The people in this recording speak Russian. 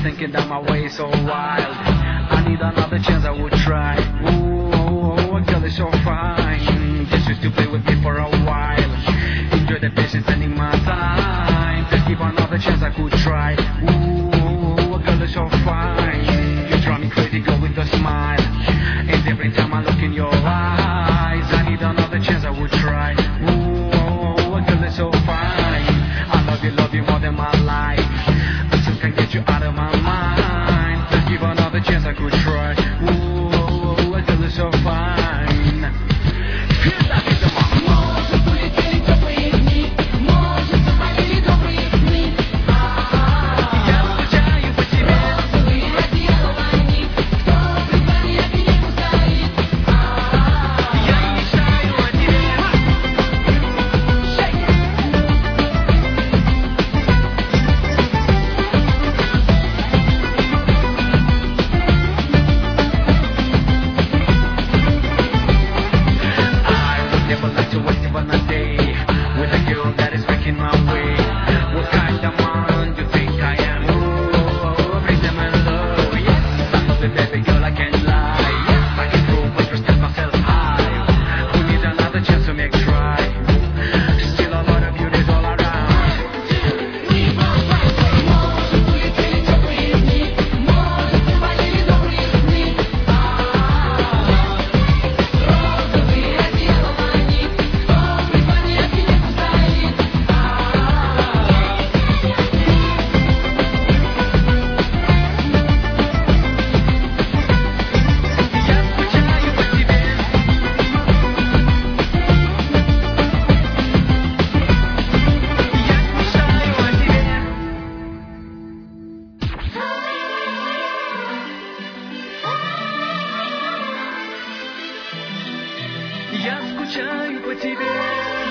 thinking that my way is so wild. I need another chance, I would try. Ooh, a girl is so fine. Just used to play with me for a while. Enjoy the patience, spending my time. Just give another chance, I could try. Ooh, a girl is so fine. You drive me crazy, girl, with a smile. And every time I look in your eyes, I need another chance, I would try. Ooh, a girl is so fine. I love you more than my life. I still can't get you out of my mind. Just give another chance, I could try. Ooh, a girl is so fine. Feel that in the mind. Może polecieli ciepłe dni, może zapalili dobre dni. Я скучаю по тебе. Розовые одеяла они, кто в руках обидел стоит. Я мечтаю о тебе. I would never like to waste even a day with a girl that is making my way. What kind of man do you think I am? Ooh, bring them in low. Yes, I love it, baby girl, I can't lie. Yes, I can prove I trust myself high. We need another chance to make try. Still a lot of beauties all around. Może polecieli ciepłe dni, może zapalili dobre dni. Розовые одеяла они, кто в руках обидел стоит. Я скучаю по тебе. Я мечтаю о тебе. Я скучаю по тебе.